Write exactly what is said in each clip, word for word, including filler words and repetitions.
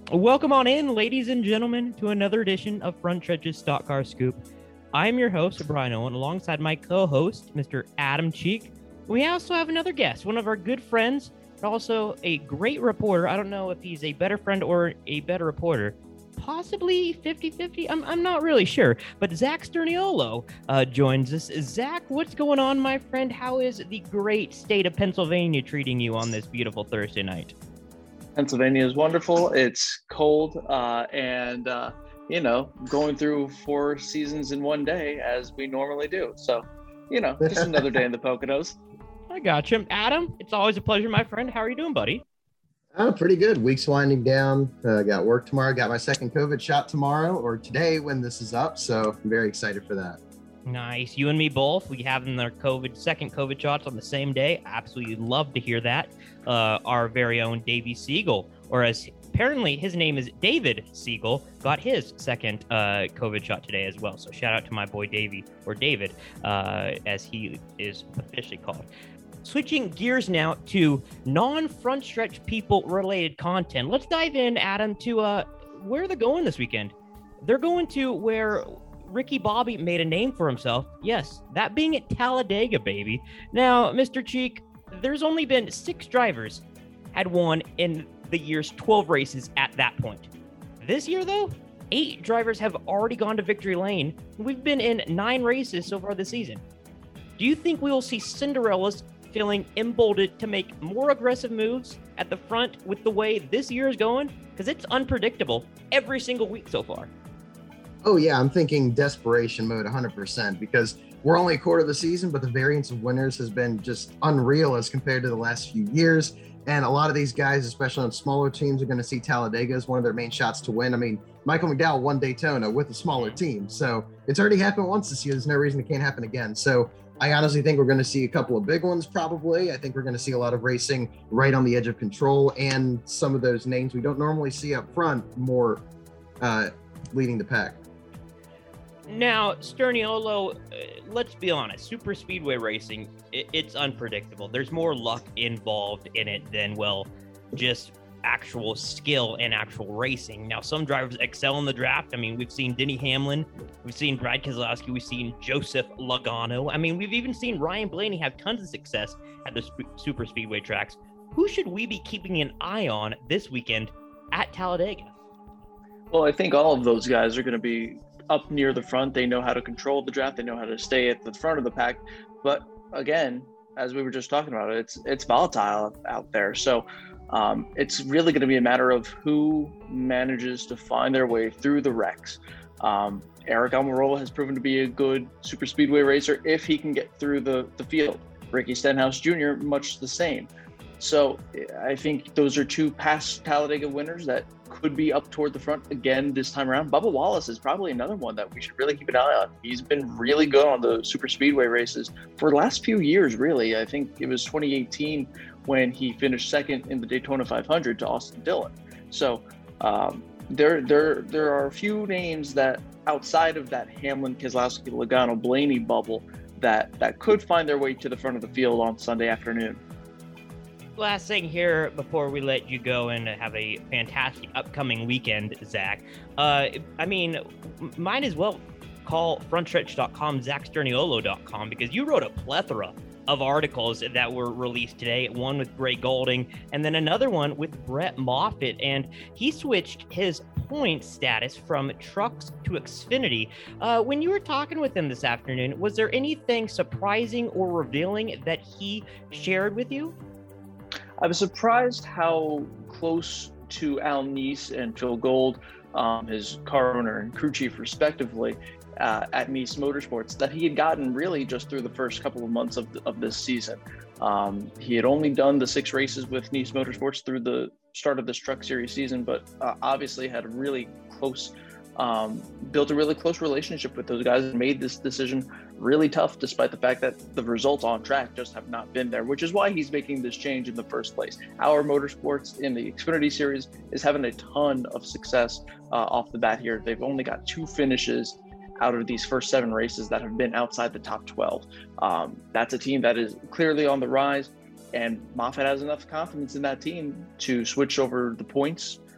Welcome on in, ladies and gentlemen, to another edition of Front Stretch's Stock Car Scoop. I'm your host, Brian Owen, alongside my co-host, Mister Adam Cheek. We also have another guest, one of our good friends, but also a great reporter. I don't know if he's a better friend or a better reporter. Possibly fifty-fifty. I'm, I'm not really sure. But Zach Sterniolo uh, joins us. Zach, what's going on, my friend? How is the great state of Pennsylvania treating you on this beautiful Thursday night? Pennsylvania is wonderful. It's cold uh, and, uh, you know, going through four seasons in one day as we normally do. So, you know, just another day in the Poconos. I got you. Adam, it's always a pleasure, my friend. How are you doing, buddy? Oh, pretty good. Week's winding down. Uh, got work tomorrow. Got my second COVID shot tomorrow or today when this is up. So I'm very excited for that. Nice. You and me both. We have their COVID second COVID shots on the same day. Absolutely love to hear that. Uh, our very own Davey Siegel, or as apparently his name is David Siegel, got his second uh, COVID shot today as well. So shout out to my boy Davey, or David, uh, as he is officially called. Switching gears now to non-front stretch people related content. Let's dive in, Adam, to uh, where they're going this weekend. They're going to where Ricky Bobby made a name for himself. Yes, that being at Talladega, baby. Now, Mister Cheek, there's only been six drivers had won in the year's twelve races at that point. This year, though, eight drivers have already gone to victory lane. We've been in nine races so far this season. Do you think we will see Cinderellas feeling emboldened to make more aggressive moves at the front with the way this year is going? Because it's unpredictable every single week so far. Oh, yeah. I'm thinking desperation mode one hundred percent because we're only a quarter of the season, but the variance of winners has been just unreal as compared to the last few years. And a lot of these guys, especially on smaller teams, are going to see Talladega as one of their main shots to win. I mean, Michael McDowell won Daytona with a smaller team. So it's already happened once this year. There's no reason it can't happen again. So I honestly think we're going to see a couple of big ones probably. I think we're going to see a lot of racing right on the edge of control and some of those names we don't normally see up front more uh, leading the pack. Now, Sterniolo, uh, let's be honest, super speedway racing, it, it's unpredictable. There's more luck involved in it than, well, just actual skill and actual racing. Now, some drivers excel in the draft. I mean, we've seen Denny Hamlin, we've seen Brad Keselowski, we've seen Joseph Logano. I mean, we've even seen Ryan Blaney have tons of success at the sp- super speedway tracks. Who should we be keeping an eye on this weekend at Talladega? Well, I think all of those guys are going to be up near the front. They know how to control the draft. They know how to stay at the front of the pack. But again, as we were just talking about, it's it's volatile out there. So um, it's really going to be a matter of who manages to find their way through the wrecks. Um, Aric Almirola has proven to be a good super speedway racer if he can get through the, the field. Ricky Stenhouse Junior, much the same. So I think those are two past Talladega winners that could be up toward the front again this time around. Bubba Wallace is probably another one that we should really keep an eye on. He's been really good on the super speedway races for the last few years, really. I think it was twenty eighteen when he finished second in the Daytona five hundred to Austin Dillon. So um, there, there, there are a few names that outside of that Hamlin, Keselowski, Logano, Blaney bubble that, that could find their way to the front of the field on Sunday afternoon. Last thing here before we let you go and have a fantastic upcoming weekend, Zach. Uh, I mean, might as well call front stretch dot com zach sterniolo dot com because you wrote a plethora of articles that were released today. One with Gray Golding and then another one with Brett Moffitt. And he switched his point status from trucks to Xfinity. Uh, when you were talking with him this afternoon, was there anything surprising or revealing that he shared with you? I was surprised how close to Al Neese and Phil Gold, um, his car owner and crew chief respectively, uh, at Neese Motorsports, that he had gotten really just through the first couple of months of, of this season. Um, he had only done the six races with Neese Motorsports through the start of this Truck Series season, but uh, obviously had a really close Um, built a really close relationship with those guys and made this decision really tough, despite the fact that the results on track just have not been there, which is why he's making this change in the first place. Our Motorsports in the Xfinity Series is having a ton of success uh, off the bat here. They've only got two finishes out of these first seven races that have been outside the top twelve. Um, that's a team that is clearly on the rise, and Moffitt has enough confidence in that team to switch over the points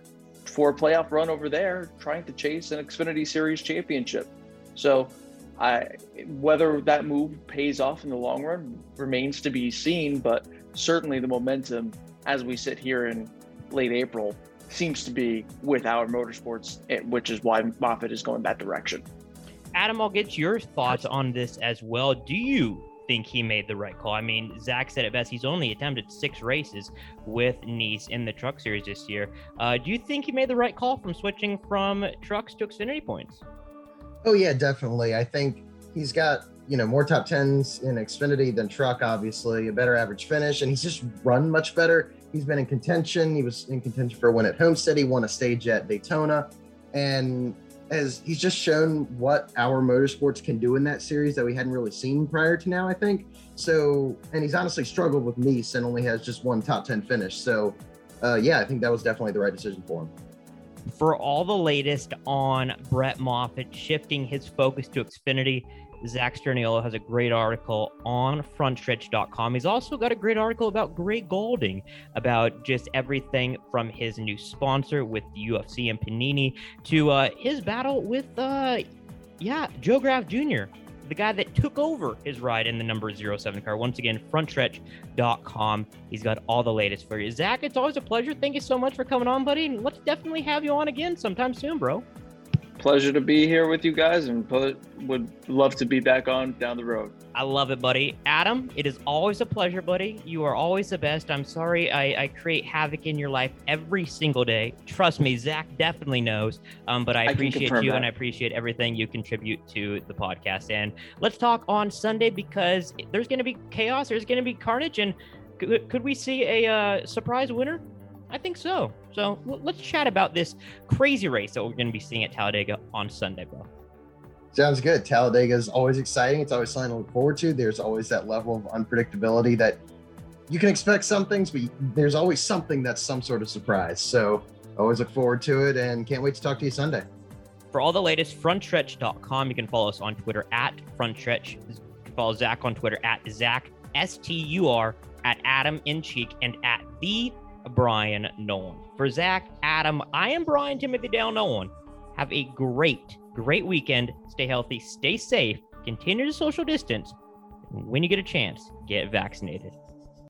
for a playoff run over there, trying to chase an Xfinity Series championship. So I, whether that move pays off in the long run remains to be seen, but certainly the momentum as we sit here in late April seems to be with Our Motorsports, which is why Moffitt is going that direction. Adam, I'll get your thoughts on this as well. Do you think he made the right call? I mean, Zach said it best. He's only attempted six races with Niece in the Truck Series this year. Uh, do you think he made the right call from switching from trucks to Xfinity points? Oh, yeah, definitely. I think he's got, you know, more top tens in Xfinity than truck, obviously, a better average finish, and he's just run much better. He's been in contention. He was in contention for a win at Homestead. He won a stage at Daytona, and as he's just shown what Our Motorsports can do in that series that we hadn't really seen prior to now, I think. So, and he's honestly struggled with Nice and only has just one top ten finish. So, uh, yeah, I think that was definitely the right decision for him. For all the latest on Brett Moffitt shifting his focus to Xfinity, Zach Sterniolo has a great article on front stretch dot com. He's also got a great article about Greg Golding, about just everything from his new sponsor with the U F C and Panini to uh, his battle with, uh, yeah, Joe Graf Junior, the guy that took over his ride in the number zero seven car. Once again, front stretch dot com. He's got all the latest for you. Zach, it's always a pleasure. Thank you so much for coming on, buddy. And let's definitely have you on again sometime soon, bro. Pleasure to be here with you guys, and would love to be back on down the road. I love it, buddy. Adam, it is always a pleasure, buddy. You are always the best. I'm sorry I, I create havoc in your life every single day. Trust me, Zach definitely knows. Um, but I, I appreciate you that. And I appreciate everything you contribute to the podcast. And let's talk on Sunday, because there's going to be chaos. There's going to be carnage. And could, could we see a uh, surprise winner? I think so. So let's chat about this crazy race that we're going to be seeing at Talladega on Sunday, bro. Sounds good. Talladega is always exciting. It's always something to look forward to. There's always that level of unpredictability that you can expect some things, but there's always something that's some sort of surprise. So always look forward to it, and can't wait to talk to you Sunday. For all the latest, front stretch dot com. You can follow us on Twitter at FrontStretch. You can follow Zach on Twitter at Zach, S T U R, at Adam Incheek, and at the Brian Nolan. For Zach, Adam, I am Brian Timothy Dale Nolan. Have a great, great weekend. Stay healthy, stay safe, continue to social distance. When you get a chance, get vaccinated.